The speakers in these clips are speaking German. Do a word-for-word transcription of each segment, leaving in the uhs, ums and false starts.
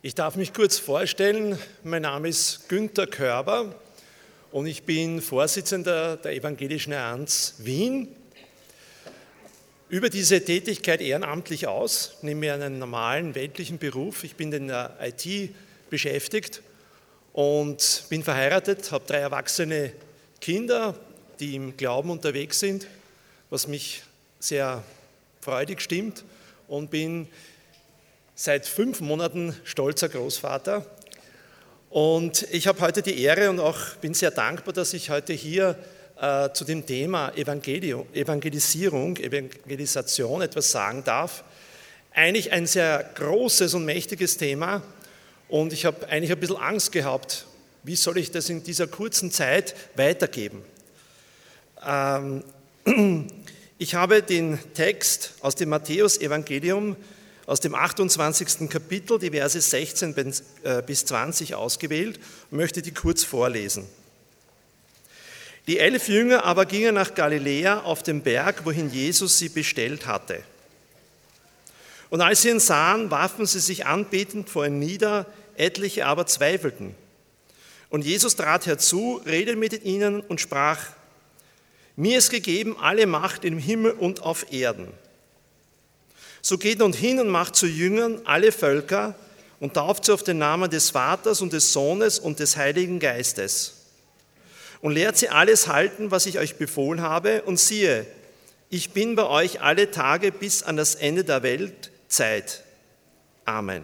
Ich darf mich kurz vorstellen. Mein Name ist Günther Körber und ich bin Vorsitzender der Evangelischen Allianz Wien. Übe diese Tätigkeit ehrenamtlich aus, nehme mir einen normalen weltlichen Beruf. Ich bin in der I T beschäftigt und bin verheiratet, habe drei erwachsene Kinder, die im Glauben unterwegs sind, was mich sehr freudig stimmt, und bin seit fünf Monaten stolzer Großvater. Und ich habe heute die Ehre und auch bin sehr dankbar, dass ich heute hier äh, zu dem Thema Evangelium, Evangelisierung, Evangelisation etwas sagen darf. Eigentlich ein sehr großes und mächtiges Thema, und ich habe eigentlich ein bisschen Angst gehabt, wie soll ich das in dieser kurzen Zeit weitergeben. Ähm, ich habe den Text aus dem Matthäus-Evangelium aus dem achtundzwanzigsten Kapitel, die Verse sechzehn bis zwanzig ausgewählt und möchte die kurz vorlesen. Die elf Jünger aber gingen nach Galiläa auf den Berg, wohin Jesus sie bestellt hatte. Und als sie ihn sahen, warfen sie sich anbetend vor ihm nieder, etliche aber zweifelten. Und Jesus trat herzu, redete mit ihnen und sprach: Mir ist gegeben alle Macht im Himmel und auf Erden. So geht nun hin und macht zu Jüngern alle Völker und tauft sie auf den Namen des Vaters und des Sohnes und des Heiligen Geistes. Und lehrt sie alles halten, was ich euch befohlen habe. Und siehe, ich bin bei euch alle Tage bis an das Ende der Weltzeit. Amen.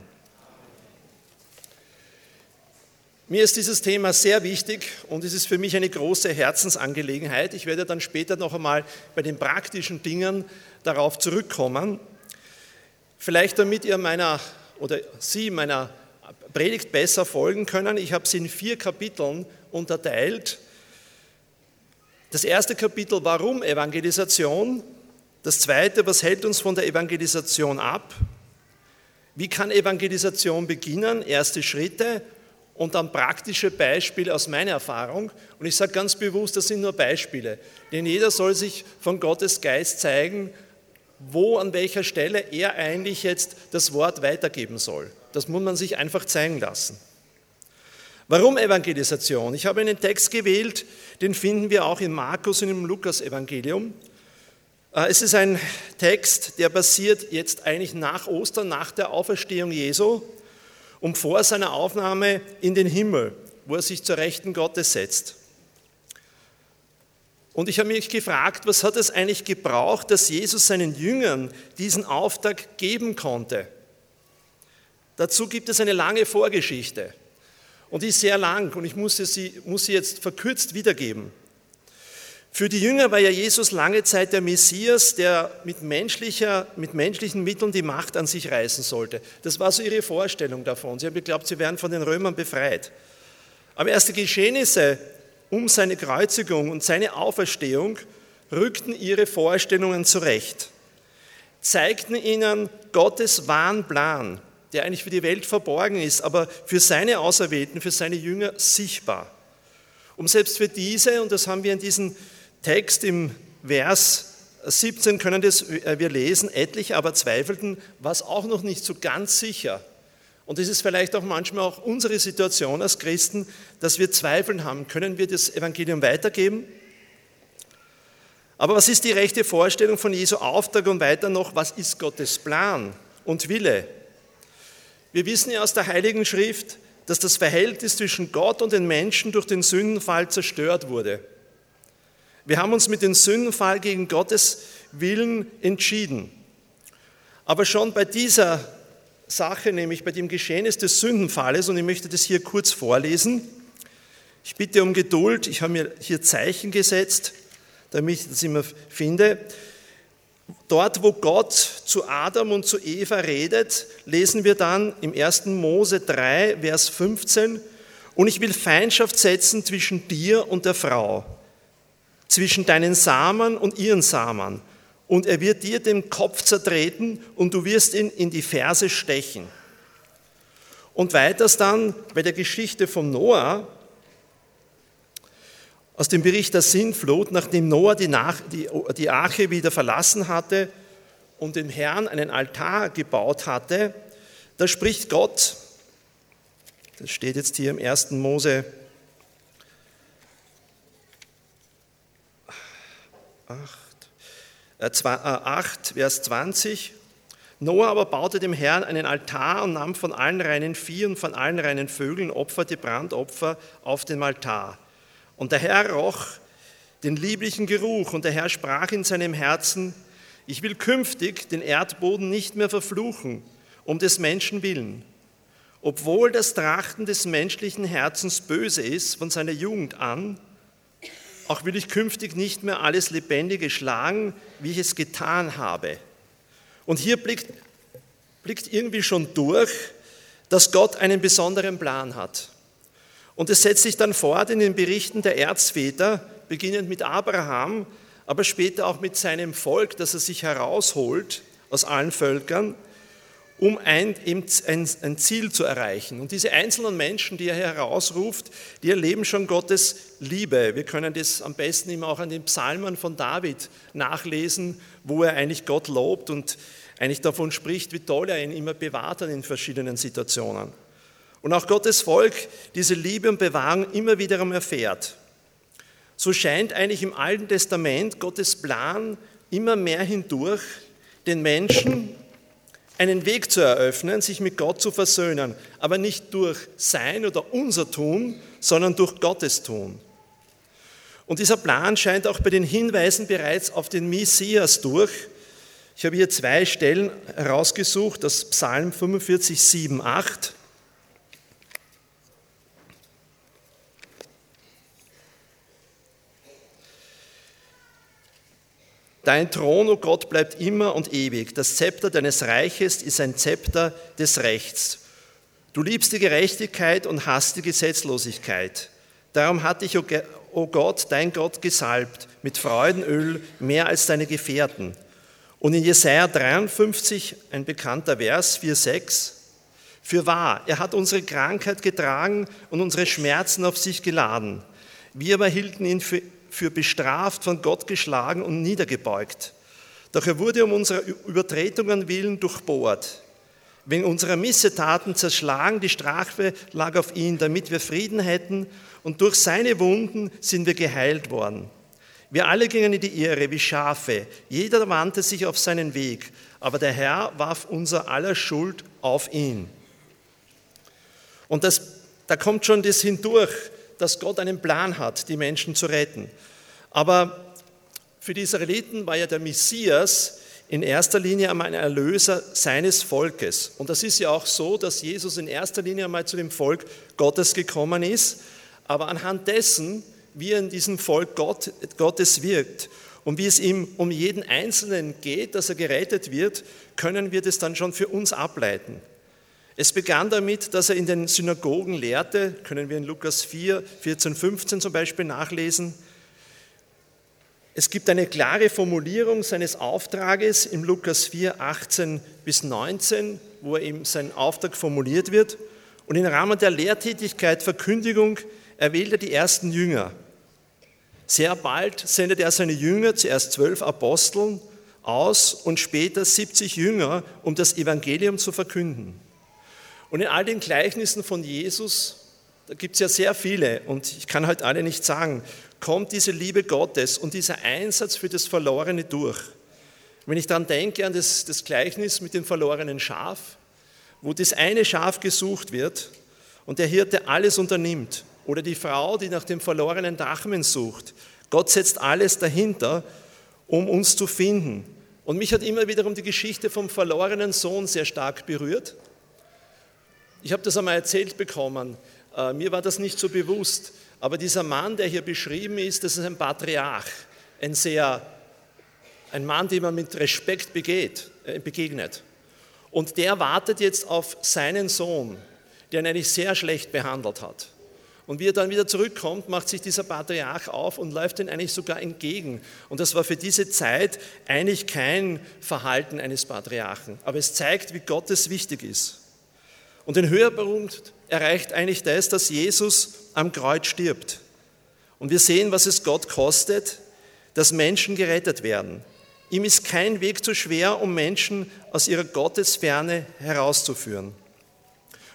Mir ist dieses Thema sehr wichtig und es ist für mich eine große Herzensangelegenheit. Ich werde dann später noch einmal bei den praktischen Dingen darauf zurückkommen. Vielleicht damit ihr meiner oder Sie meiner Predigt besser folgen können. Ich habe sie in vier Kapiteln unterteilt. Das erste Kapitel, warum Evangelisation? Das zweite, was hält uns von der Evangelisation ab? Wie kann Evangelisation beginnen? Erste Schritte und dann praktische Beispiele aus meiner Erfahrung. Und ich sage ganz bewusst, das sind nur Beispiele, denn jeder soll sich von Gottes Geist zeigen, wo, an welcher Stelle er eigentlich jetzt das Wort weitergeben soll. Das muss man sich einfach zeigen lassen. Warum Evangelisation? Ich habe einen Text gewählt, den finden wir auch in Markus und im Lukas-Evangelium. Es ist ein Text, der basiert jetzt eigentlich nach Ostern, nach der Auferstehung Jesu und vor seiner Aufnahme in den Himmel, wo er sich zur Rechten Gottes setzt. Und ich habe mich gefragt, was hat es eigentlich gebraucht, dass Jesus seinen Jüngern diesen Auftrag geben konnte? Dazu gibt es eine lange Vorgeschichte und die ist sehr lang und ich muss sie, muss sie jetzt verkürzt wiedergeben. Für die Jünger war ja Jesus lange Zeit der Messias, der mit, menschlicher, mit menschlichen Mitteln die Macht an sich reißen sollte. Das war so ihre Vorstellung davon. Sie haben geglaubt, sie wären von den Römern befreit. Aber erst die Geschehnisse um seine Kreuzigung und seine Auferstehung rückten ihre Vorstellungen zurecht, zeigten ihnen Gottes wahren Plan, der eigentlich für die Welt verborgen ist, aber für seine Auserwählten, für seine Jünger sichtbar. Um selbst für diese, und das haben wir in diesem Text im Vers siebzehn, können das wir lesen, etliche aber zweifelten, was auch noch nicht so ganz sicher. Und das ist vielleicht auch manchmal auch unsere Situation als Christen, dass wir Zweifeln haben. Können wir das Evangelium weitergeben? Aber was ist die rechte Vorstellung von Jesu Auftrag und weiter noch, was ist Gottes Plan und Wille? Wir wissen ja aus der Heiligen Schrift, dass das Verhältnis zwischen Gott und den Menschen durch den Sündenfall zerstört wurde. Wir haben uns mit dem Sündenfall gegen Gottes Willen entschieden. Aber schon bei dieser Sache, nämlich bei dem Geschehnis des Sündenfalles, und ich möchte das hier kurz vorlesen. Ich bitte um Geduld, ich habe mir hier Zeichen gesetzt, damit ich das immer finde. Dort, wo Gott zu Adam und zu Eva redet, lesen wir dann im ersten Mose drei, Vers fünfzehn, und ich will Feindschaft setzen zwischen dir und der Frau, zwischen deinen Samen und ihren Samen. Und er wird dir den Kopf zertreten und du wirst ihn in die Ferse stechen. Und weiters dann bei der Geschichte von Noah, aus dem Bericht der Sintflut, nachdem Noah die, Nach- die, die Arche wieder verlassen hatte und dem Herrn einen Altar gebaut hatte, da spricht Gott: Das steht jetzt hier im ersten Mose acht, Vers zwanzig. Noah aber baute dem Herrn einen Altar und nahm von allen reinen Vieh und von allen reinen Vögeln opferte Brandopfer auf dem Altar. Und der Herr roch den lieblichen Geruch und der Herr sprach in seinem Herzen: Ich will künftig den Erdboden nicht mehr verfluchen, um des Menschen willen. Obwohl das Trachten des menschlichen Herzens böse ist von seiner Jugend an, auch will ich künftig nicht mehr alles Lebendige schlagen, wie ich es getan habe. Und hier blickt, blickt irgendwie schon durch, dass Gott einen besonderen Plan hat. Und es setzt sich dann fort in den Berichten der Erzväter, beginnend mit Abraham, aber später auch mit seinem Volk, das er sich herausholt aus allen Völkern, um ein, ein, ein Ziel zu erreichen. Und diese einzelnen Menschen, die er herausruft, die erleben schon Gottes Liebe. Wir können das am besten immer auch an den Psalmen von David nachlesen, wo er eigentlich Gott lobt und eigentlich davon spricht, wie toll er ihn immer bewahrt hat in verschiedenen Situationen. Und auch Gottes Volk diese Liebe und Bewahrung immer wiederum erfährt. So scheint eigentlich im Alten Testament Gottes Plan immer mehr hindurch, den Menschen einen Weg zu eröffnen, sich mit Gott zu versöhnen, aber nicht durch sein oder unser Tun, sondern durch Gottes Tun. Und dieser Plan scheint auch bei den Hinweisen bereits auf den Messias durch. Ich habe hier zwei Stellen herausgesucht, das Psalm fünfundvierzig, sieben, acht. Dein Thron, o Gott, bleibt immer und ewig. Das Zepter deines Reiches ist ein Zepter des Rechts. Du liebst die Gerechtigkeit und hasst die Gesetzlosigkeit. Darum hat dich, o Gott, dein Gott gesalbt mit Freudenöl mehr als deine Gefährten. Und in Jesaja dreiundfünfzig, ein bekannter Vers, vier, sechs, fürwahr, er hat unsere Krankheit getragen und unsere Schmerzen auf sich geladen. Wir aber hielten ihn für für bestraft, von Gott geschlagen und niedergebeugt. Doch er wurde um unserer Übertretungen willen durchbohrt. Wegen unserer Missetaten zerschlagen, die Strafe lag auf ihn, damit wir Frieden hätten, und durch seine Wunden sind wir geheilt worden. Wir alle gingen in die Irre wie Schafe, jeder wandte sich auf seinen Weg, aber der Herr warf unser aller Schuld auf ihn. Und das, da kommt schon das hindurch, dass Gott einen Plan hat, die Menschen zu retten. Aber für die Israeliten war ja der Messias in erster Linie einmal ein Erlöser seines Volkes. Und das ist ja auch so, dass Jesus in erster Linie einmal zu dem Volk Gottes gekommen ist. Aber anhand dessen, wie er in diesem Volk Gott, Gottes wirkt und wie es ihm um jeden Einzelnen geht, dass er gerettet wird, können wir das dann schon für uns ableiten. Es begann damit, dass er in den Synagogen lehrte, können wir in Lukas vier, vierzehn, fünfzehn zum Beispiel nachlesen. Es gibt eine klare Formulierung seines Auftrages im Lukas vier, achtzehn bis neunzehn, wo er eben sein Auftrag formuliert wird. Und im Rahmen der Lehrtätigkeit, Verkündigung, erwählt er die ersten Jünger. Sehr bald sendet er seine Jünger, zuerst zwölf Aposteln, aus und später siebzig Jünger, um das Evangelium zu verkünden. Und in all den Gleichnissen von Jesus, da gibt es ja sehr viele und ich kann heute alle nicht sagen, kommt diese Liebe Gottes und dieser Einsatz für das Verlorene durch. Wenn ich dann denke an das, das Gleichnis mit dem verlorenen Schaf, wo das eine Schaf gesucht wird und der Hirte alles unternimmt, oder die Frau, die nach dem verlorenen Drachmen sucht, Gott setzt alles dahinter, um uns zu finden. Und mich hat immer wiederum die Geschichte vom verlorenen Sohn sehr stark berührt. Ich habe das einmal erzählt bekommen, äh, mir war das nicht so bewusst, aber dieser Mann, der hier beschrieben ist, das ist ein Patriarch, ein sehr, ein Mann, dem man mit Respekt begeht, äh, begegnet. Und der wartet jetzt auf seinen Sohn, der ihn eigentlich sehr schlecht behandelt hat. Und wie er dann wieder zurückkommt, macht sich dieser Patriarch auf und läuft ihm eigentlich sogar entgegen. Und das war für diese Zeit eigentlich kein Verhalten eines Patriarchen, aber es zeigt, wie Gott es wichtig ist. Und den Höhepunkt erreicht eigentlich das, dass Jesus am Kreuz stirbt. Und wir sehen, was es Gott kostet, dass Menschen gerettet werden. Ihm ist kein Weg zu schwer, um Menschen aus ihrer Gottesferne herauszuführen.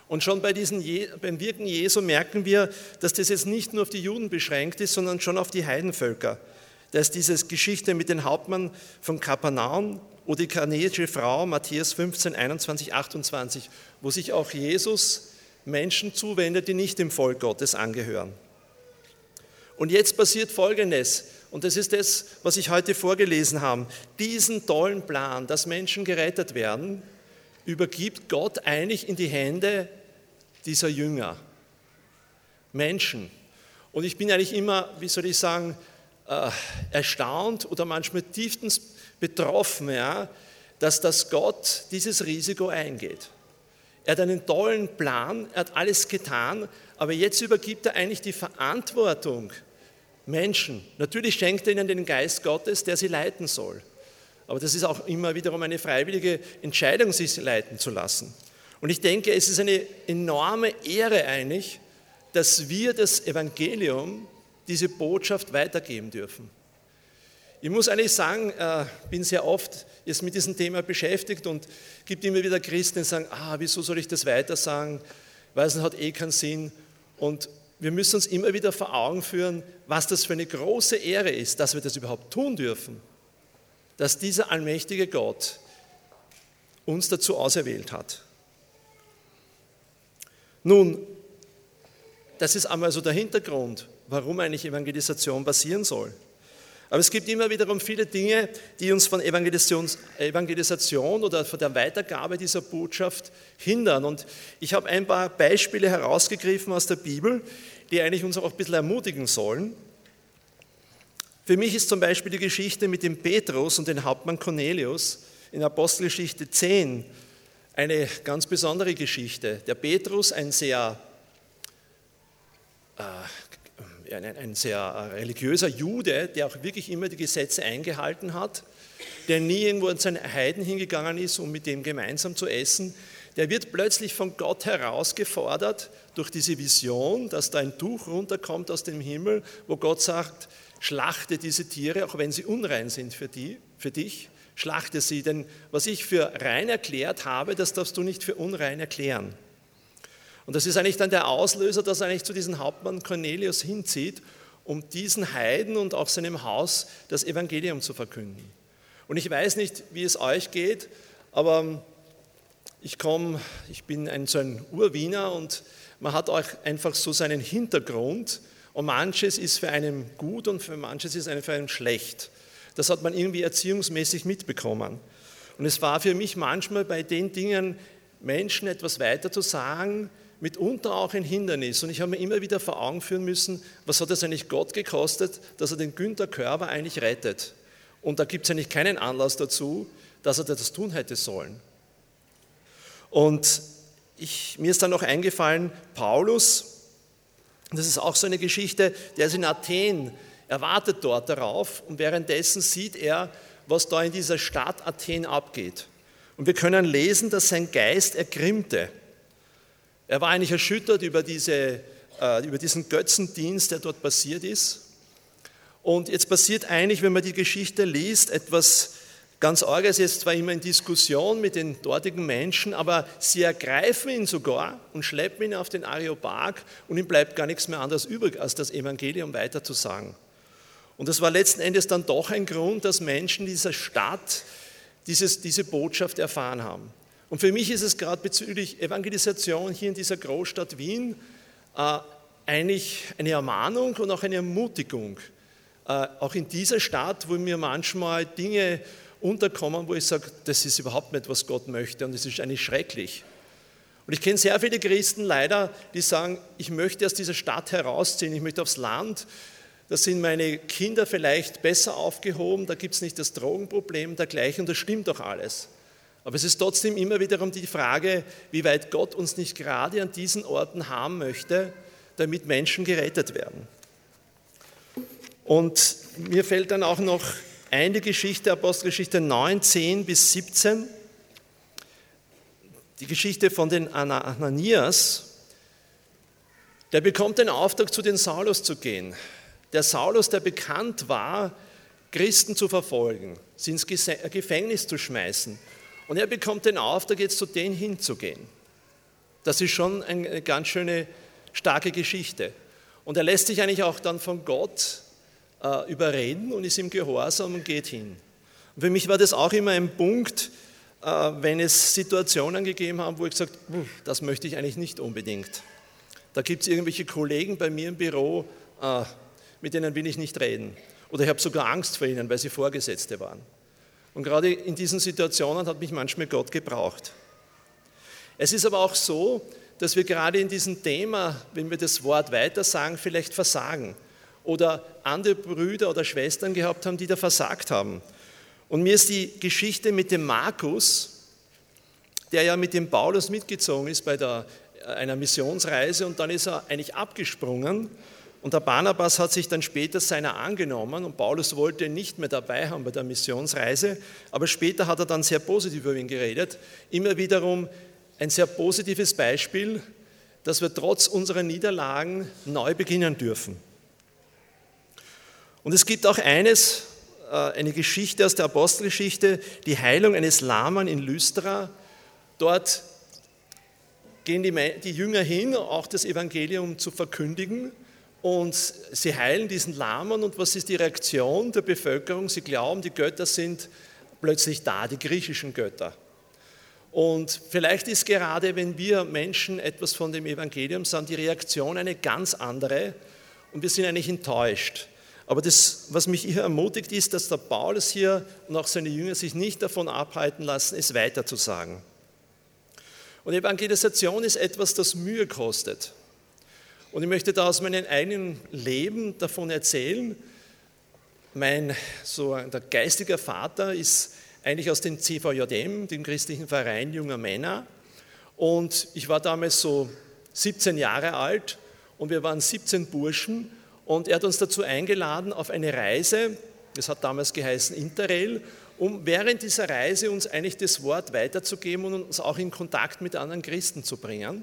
Und schon bei diesen, beim Wirken Jesu merken wir, dass das jetzt nicht nur auf die Juden beschränkt ist, sondern schon auf die Heidenvölker. Da ist diese Geschichte mit dem Hauptmann von Kapernaum oder die kanäische Frau, Matthäus fünfzehn, einundzwanzig, achtundzwanzig, wo sich auch Jesus Menschen zuwendet, die nicht dem Volk Gottes angehören. Und jetzt passiert Folgendes, und das ist das, was ich heute vorgelesen habe. Diesen tollen Plan, dass Menschen gerettet werden, übergibt Gott eigentlich in die Hände dieser Jünger, Menschen. Und ich bin eigentlich immer, wie soll ich sagen, äh, erstaunt oder manchmal tiefstens betroffen, ja, dass das Gott dieses Risiko eingeht. Er hat einen tollen Plan, er hat alles getan, aber jetzt übergibt er eigentlich die Verantwortung Menschen. Natürlich schenkt er ihnen den Geist Gottes, der sie leiten soll. Aber das ist auch immer wiederum eine freiwillige Entscheidung, sich leiten zu lassen. Und ich denke, es ist eine enorme Ehre eigentlich, dass wir das Evangelium, diese Botschaft weitergeben dürfen. Ich muss eigentlich sagen, ich bin sehr oft jetzt mit diesem Thema beschäftigt und es gibt immer wieder Christen, die sagen, ah, wieso soll ich das weiter sagen? Weil es hat eh keinen Sinn. Und wir müssen uns immer wieder vor Augen führen, was das für eine große Ehre ist, dass wir das überhaupt tun dürfen. Dass dieser allmächtige Gott uns dazu auserwählt hat. Nun, das ist einmal so der Hintergrund, warum eigentlich Evangelisation passieren soll. Aber es gibt immer wiederum viele Dinge, die uns von Evangelisation, Evangelisation oder von der Weitergabe dieser Botschaft hindern. Und ich habe ein paar Beispiele herausgegriffen aus der Bibel, die eigentlich uns auch ein bisschen ermutigen sollen. Für mich ist zum Beispiel die Geschichte mit dem Petrus und dem Hauptmann Cornelius in Apostelgeschichte zehn eine ganz besondere Geschichte. Der Petrus, ein sehr... Äh, ein sehr religiöser Jude, der auch wirklich immer die Gesetze eingehalten hat, der nie irgendwo zu einem Heiden hingegangen ist, um mit dem gemeinsam zu essen, der wird plötzlich von Gott herausgefordert durch diese Vision, dass da ein Tuch runterkommt aus dem Himmel, wo Gott sagt, schlachte diese Tiere, auch wenn sie unrein sind für, die, für dich, schlachte sie, denn was ich für rein erklärt habe, das darfst du nicht für unrein erklären. Und das ist eigentlich dann der Auslöser, dass er eigentlich zu diesem Hauptmann Cornelius hinzieht, um diesen Heiden und auch seinem Haus das Evangelium zu verkünden. Und ich weiß nicht, wie es euch geht, aber ich komme, ich bin ein, so ein Urwiener und man hat auch einfach so seinen Hintergrund und manches ist für einen gut und für manches ist für einen schlecht. Das hat man irgendwie erziehungsmäßig mitbekommen. Und es war für mich manchmal bei den Dingen, Menschen etwas weiter zu sagen, mitunter auch ein Hindernis. Und ich habe mir immer wieder vor Augen führen müssen, was hat es eigentlich Gott gekostet, dass er den Günther Körber eigentlich rettet. Und da gibt es eigentlich keinen Anlass dazu, dass er das tun hätte sollen. Und ich, mir ist dann noch eingefallen, Paulus, das ist auch so eine Geschichte, der ist in Athen, er wartet dort darauf und währenddessen sieht er, was da in dieser Stadt Athen abgeht. Und wir können lesen, dass sein Geist ergrimmte. Er war eigentlich erschüttert über, diese, äh, über diesen Götzendienst, der dort passiert ist. Und jetzt passiert eigentlich, wenn man die Geschichte liest, etwas ganz Arges, jetzt zwar immer in Diskussion mit den dortigen Menschen, aber sie ergreifen ihn sogar und schleppen ihn auf den Areopag und ihm bleibt gar nichts mehr anderes übrig, als das Evangelium weiterzusagen. Und das war letzten Endes dann doch ein Grund, dass Menschen dieser Stadt dieses, diese Botschaft erfahren haben. Und für mich ist es gerade bezüglich Evangelisation hier in dieser Großstadt Wien äh, eigentlich eine Ermahnung und auch eine Ermutigung. Äh, auch in dieser Stadt, wo mir manchmal Dinge unterkommen, wo ich sage, das ist überhaupt nicht, was Gott möchte und das ist eigentlich schrecklich. Und ich kenne sehr viele Christen leider, die sagen, ich möchte aus dieser Stadt herausziehen, ich möchte aufs Land, da sind meine Kinder vielleicht besser aufgehoben, da gibt es nicht das Drogenproblem, dergleichen und das stimmt doch alles. Aber es ist trotzdem immer wiederum die Frage, wie weit Gott uns nicht gerade an diesen Orten haben möchte, damit Menschen gerettet werden. Und mir fällt dann auch noch eine Geschichte, Apostelgeschichte neun, zehn bis siebzehn, die Geschichte von den Ananias. Der bekommt den Auftrag, zu den Saulus zu gehen. Der Saulus, der bekannt war, Christen zu verfolgen, sie ins Gefängnis zu schmeißen. Und er bekommt den Auftrag, jetzt zu denen hinzugehen. Das ist schon eine ganz schöne, starke Geschichte. Und er lässt sich eigentlich auch dann von Gott äh, überreden und ist ihm gehorsam und geht hin. Und für mich war das auch immer ein Punkt, äh, wenn es Situationen gegeben haben, wo ich gesagt habe, das möchte ich eigentlich nicht unbedingt. Da gibt es irgendwelche Kollegen bei mir im Büro, äh, mit denen will ich nicht reden. Oder ich habe sogar Angst vor ihnen, weil sie Vorgesetzte waren. Und gerade in diesen Situationen hat mich manchmal Gott gebraucht. Es ist aber auch so, dass wir gerade in diesem Thema, wenn wir das Wort weitersagen, vielleicht versagen. Oder andere Brüder oder Schwestern gehabt haben, die da versagt haben. Und mir ist die Geschichte mit dem Markus, der ja mit dem Paulus mitgezogen ist bei der, einer Missionsreise und dann ist er eigentlich abgesprungen. Und der Barnabas hat sich dann später seiner angenommen und Paulus wollte ihn nicht mehr dabei haben bei der Missionsreise, aber später hat er dann sehr positiv über ihn geredet. Immer wiederum ein sehr positives Beispiel, dass wir trotz unserer Niederlagen neu beginnen dürfen. Und es gibt auch eines, eine Geschichte aus der Apostelgeschichte, die Heilung eines Lahmen in Lystra. Dort gehen die, die Jünger hin, auch das Evangelium zu verkündigen. Und sie heilen diesen Lahmen und was ist die Reaktion der Bevölkerung? Sie glauben, die Götter sind plötzlich da, die griechischen Götter. Und vielleicht ist gerade, wenn wir Menschen etwas von dem Evangelium sagen, die Reaktion eine ganz andere und wir sind eigentlich enttäuscht. Aber das, was mich hier ermutigt, ist, dass der Paulus hier und auch seine Jünger sich nicht davon abhalten lassen, es weiterzusagen. Und Evangelisation ist etwas, das Mühe kostet. Und ich möchte da aus meinem eigenen Leben davon erzählen. Mein so der geistige Vater ist eigentlich aus dem C V J M, dem christlichen Verein junger Männer. Und ich war damals so siebzehn Jahre alt und wir waren siebzehn Burschen. Und er hat uns dazu eingeladen auf eine Reise, das hat damals geheißen Interrail, um während dieser Reise uns eigentlich das Wort weiterzugeben und uns auch in Kontakt mit anderen Christen zu bringen.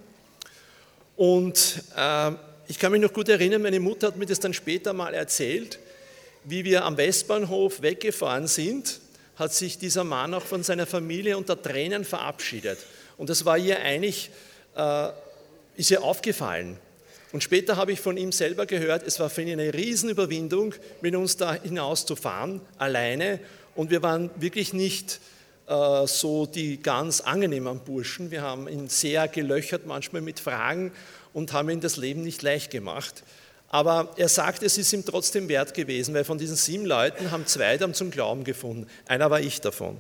Und äh, ich kann mich noch gut erinnern, meine Mutter hat mir das dann später mal erzählt, wie wir am Westbahnhof weggefahren sind, hat sich dieser Mann auch von seiner Familie unter Tränen verabschiedet. Und das war ihr eigentlich, äh, ist ihr aufgefallen. Und später habe ich von ihm selber gehört, es war für ihn eine Riesenüberwindung, mit uns da hinauszufahren, alleine. Und wir waren wirklich nicht äh, so die ganz angenehmen Burschen. Wir haben ihn sehr gelöchert, manchmal mit Fragen und haben ihm das Leben nicht leicht gemacht. Aber er sagt, es ist ihm trotzdem wert gewesen, weil von diesen sieben Leuten haben zwei dann zum Glauben gefunden. Einer war ich davon.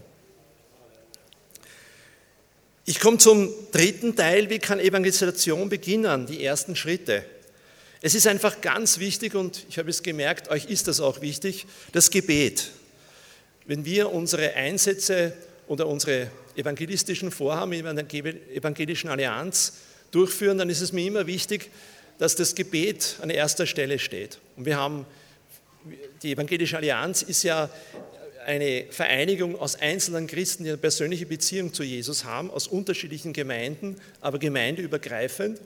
Ich komme zum dritten Teil, wie kann Evangelisation beginnen, die ersten Schritte. Es ist einfach ganz wichtig und ich habe es gemerkt, euch ist das auch wichtig, das Gebet. Wenn wir unsere Einsätze oder unsere evangelistischen Vorhaben in der Evangelischen Allianz durchführen, dann ist es mir immer wichtig, dass das Gebet an erster Stelle steht. Und wir haben, die Evangelische Allianz ist ja eine Vereinigung aus einzelnen Christen, die eine persönliche Beziehung zu Jesus haben, aus unterschiedlichen Gemeinden, aber gemeindeübergreifend.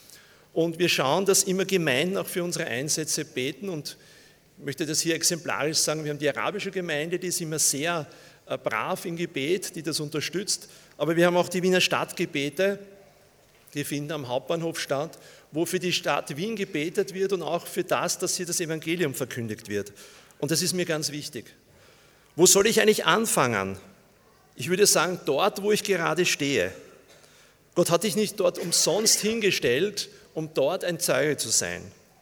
Und wir schauen, dass immer Gemeinden auch für unsere Einsätze beten. Und ich möchte das hier exemplarisch sagen, wir haben die arabische Gemeinde, die ist immer sehr brav im Gebet, die das unterstützt. Aber wir haben auch die Wiener Stadtgebete, die finden am Hauptbahnhof statt, wo für die Stadt Wien gebetet wird und auch für das, dass hier das Evangelium verkündigt wird. Und das ist mir ganz wichtig. Wo soll ich eigentlich anfangen? Ich würde sagen, dort, wo ich gerade stehe. Gott hat dich nicht dort umsonst hingestellt, um dort ein Zeuge zu sein.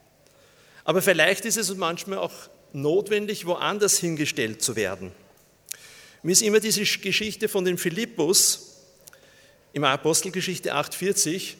Aber vielleicht ist es manchmal auch notwendig, woanders hingestellt zu werden. Mir ist immer diese Geschichte von dem Philippus im Apostelgeschichte acht vierzig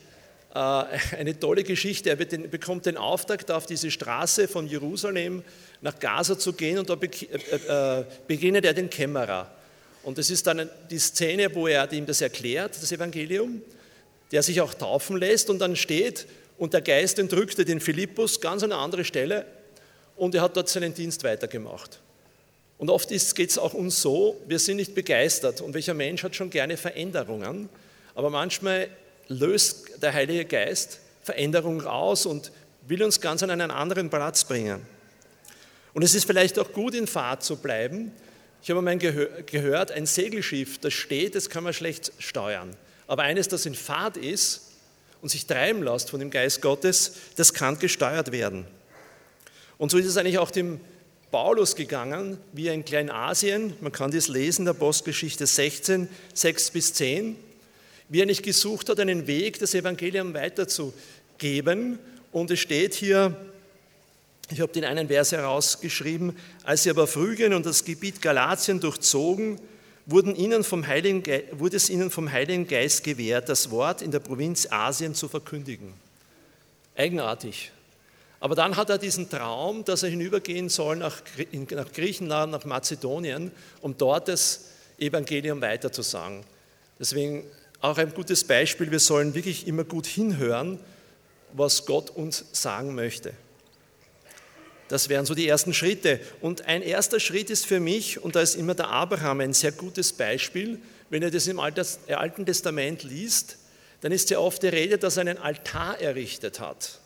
eine tolle Geschichte. Er bekommt den Auftrag, da auf diese Straße von Jerusalem nach Gaza zu gehen und da begegnet er den Kämmerer. Und das ist dann die Szene, wo er ihm das erklärt, das Evangelium, der sich auch taufen lässt und dann steht und der Geist entrückte den Philippus ganz an eine andere Stelle und er hat dort seinen Dienst weitergemacht. Und oft geht es auch uns so, wir sind nicht begeistert und welcher Mensch hat schon gerne Veränderungen, aber manchmal löst der Heilige Geist Veränderung aus und will uns ganz an einen anderen Platz bringen. Und es ist vielleicht auch gut, in Fahrt zu bleiben. Ich habe mal gehört, ein Segelschiff, das steht, das kann man schlecht steuern. Aber eines, das in Fahrt ist und sich treiben lässt von dem Geist Gottes, das kann gesteuert werden. Und so ist es eigentlich auch dem Paulus gegangen, wie er in Kleinasien, man kann das lesen, der Apostelgeschichte sechzehn, sechs bis zehn, wie er nicht gesucht hat, einen Weg, das Evangelium weiterzugeben. Und es steht hier, ich habe den einen Vers herausgeschrieben, als sie aber Phrygien und das Gebiet Galatien durchzogen, wurden ihnen vom Heiligen Ge- wurde es ihnen vom Heiligen Geist gewährt, das Wort in der Provinz Asien zu verkündigen. Eigenartig. Aber dann hat er diesen Traum, dass er hinübergehen soll nach, nach Griechenland, nach Mazedonien, um dort das Evangelium weiterzusagen. Deswegen auch ein gutes Beispiel, wir sollen wirklich immer gut hinhören, was Gott uns sagen möchte. Das wären so die ersten Schritte. Und ein erster Schritt ist für mich, und da ist immer der Abraham ein sehr gutes Beispiel, wenn ihr das im Alten Testament liest, dann ist ja oft die Rede, dass er einen Altar errichtet hat.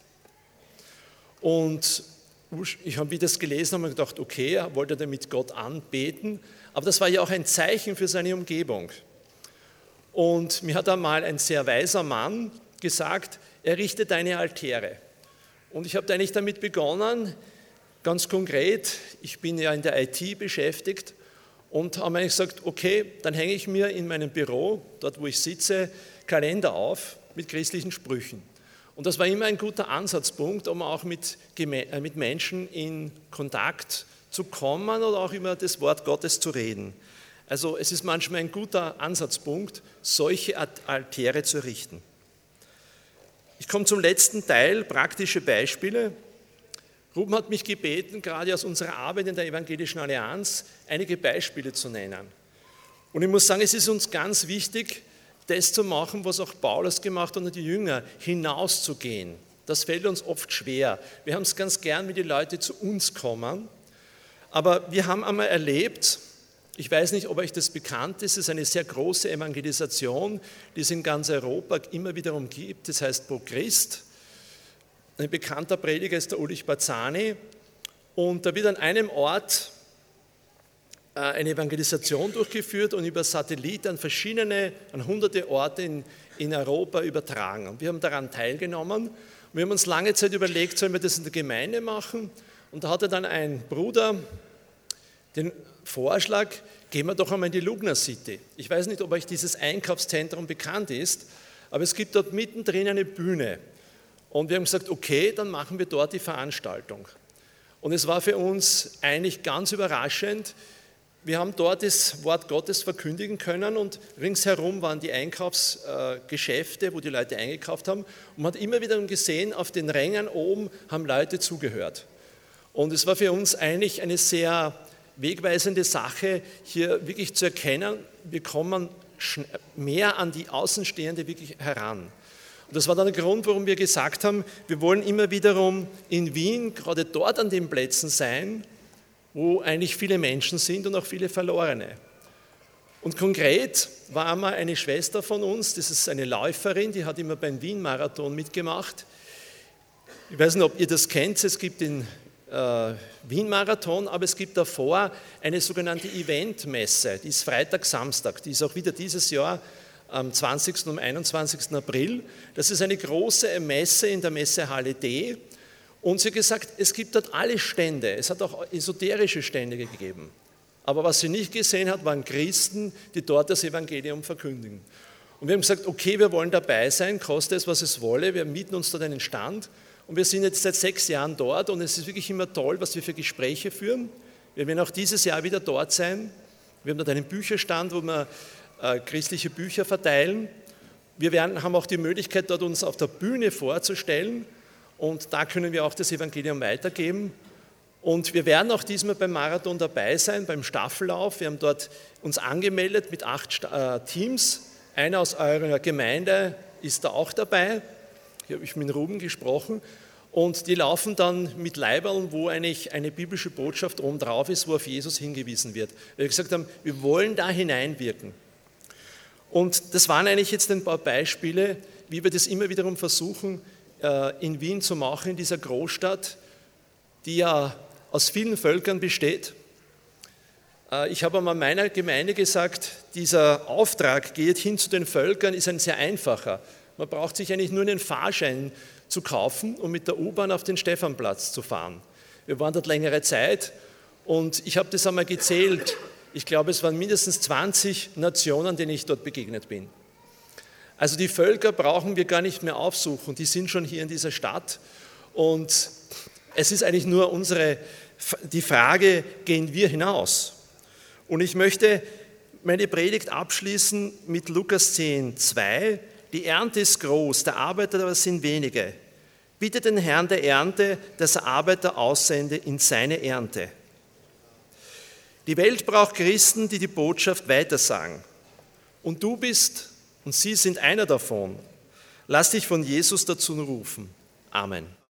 Und ich habe, wie das gelesen habe, gedacht, okay, er wollte damit Gott anbeten, aber das war ja auch ein Zeichen für seine Umgebung. Und mir hat einmal ein sehr weiser Mann gesagt, errichte deine Altäre. Und ich habe eigentlich damit begonnen, ganz konkret, ich bin ja in der I T beschäftigt und habe eigentlich gesagt, okay, dann hänge ich mir in meinem Büro, dort wo ich sitze, Kalender auf mit christlichen Sprüchen. Und das war immer ein guter Ansatzpunkt, um auch mit, mit Menschen in Kontakt zu kommen oder auch über das Wort Gottes zu reden. Also es ist manchmal ein guter Ansatzpunkt, solche Altäre zu errichten. Ich komme zum letzten Teil, praktische Beispiele. Ruben hat mich gebeten, gerade aus unserer Arbeit in der Evangelischen Allianz, einige Beispiele zu nennen. Und ich muss sagen, es ist uns ganz wichtig, das zu machen, was auch Paulus gemacht hat und die Jünger, hinauszugehen. Das fällt uns oft schwer. Wir haben es ganz gern, wenn die Leute zu uns kommen. Aber wir haben einmal erlebt, ich weiß nicht, ob euch das bekannt ist, es ist eine sehr große Evangelisation, die es in ganz Europa immer wiederum gibt. Das heißt Pro Christ. Ein bekannter Prediger ist der Ulrich Bazzani. Und da wird an einem Ort eine Evangelisation durchgeführt und über Satellit an verschiedene, an hunderte Orte in, in Europa übertragen. Und wir haben daran teilgenommen. Und wir haben uns lange Zeit überlegt, sollen wir das in der Gemeinde machen? Und da hatte dann ein Bruder den Vorschlag, gehen wir doch einmal in die Lugner City. Ich weiß nicht, ob euch dieses Einkaufszentrum bekannt ist, aber es gibt dort mittendrin eine Bühne. Und wir haben gesagt, okay, dann machen wir dort die Veranstaltung. Und es war für uns eigentlich ganz überraschend. Wir haben dort das Wort Gottes verkündigen können und ringsherum waren die Einkaufsgeschäfte, wo die Leute eingekauft haben. Und man hat immer wieder gesehen, auf den Rängen oben haben Leute zugehört. Und es war für uns eigentlich eine sehr wegweisende Sache, hier wirklich zu erkennen, wir kommen mehr an die Außenstehende wirklich heran. Und das war dann der Grund, warum wir gesagt haben, wir wollen immer wiederum in Wien, gerade dort an den Plätzen sein, wo eigentlich viele Menschen sind und auch viele Verlorene. Und konkret war einmal eine Schwester von uns, das ist eine Läuferin, die hat immer beim Wien-Marathon mitgemacht. Ich weiß nicht, ob ihr das kennt, es gibt den äh, Wien-Marathon, aber es gibt davor eine sogenannte Eventmesse, die ist Freitag, Samstag, die ist auch wieder dieses Jahr am zwanzigsten und einundzwanzigsten April. Das ist eine große Messe in der Messehalle D. Und sie hat gesagt, es gibt dort alle Stände, es hat auch esoterische Stände gegeben. Aber was sie nicht gesehen hat, waren Christen, die dort das Evangelium verkündigen. Und wir haben gesagt, okay, wir wollen dabei sein, koste es, was es wolle, wir mieten uns dort einen Stand. Und wir sind jetzt seit sechs Jahren dort und es ist wirklich immer toll, was wir für Gespräche führen. Wir werden auch dieses Jahr wieder dort sein. Wir haben dort einen Bücherstand, wo wir äh, christliche Bücher verteilen. Wir werden, haben auch die Möglichkeit, dort uns auf der Bühne vorzustellen. Und da können wir auch das Evangelium weitergeben. Und wir werden auch diesmal beim Marathon dabei sein, beim Staffellauf. Wir haben dort uns angemeldet mit acht Teams. Einer aus eurer Gemeinde ist da auch dabei. Hier habe ich mit Ruben gesprochen. Und die laufen dann mit Leiberln, wo eigentlich eine biblische Botschaft oben drauf ist, wo auf Jesus hingewiesen wird. Weil wir gesagt haben, wir wollen da hineinwirken. Und das waren eigentlich jetzt ein paar Beispiele, wie wir das immer wiederum versuchen, in Wien zu machen, in dieser Großstadt, die ja aus vielen Völkern besteht. Ich habe einmal meiner Gemeinde gesagt, dieser Auftrag geht hin zu den Völkern, ist ein sehr einfacher. Man braucht sich eigentlich nur einen Fahrschein zu kaufen, um mit der U-Bahn auf den Stephanplatz zu fahren. Wir waren dort längere Zeit und ich habe das einmal gezählt. Ich glaube, es waren mindestens zwanzig Nationen, denen ich dort begegnet bin. Also die Völker brauchen wir gar nicht mehr aufsuchen, die sind schon hier in dieser Stadt. Und es ist eigentlich nur unsere, die Frage, gehen wir hinaus? Und ich möchte meine Predigt abschließen mit Lukas zehn, zwei. Die Ernte ist groß, der Arbeiter aber sind wenige. Bitte den Herrn der Ernte, dass er Arbeiter aussende in seine Ernte. Die Welt braucht Christen, die die Botschaft weitersagen. Und du bist und sie sind einer davon. Lass dich von Jesus dazu rufen. Amen.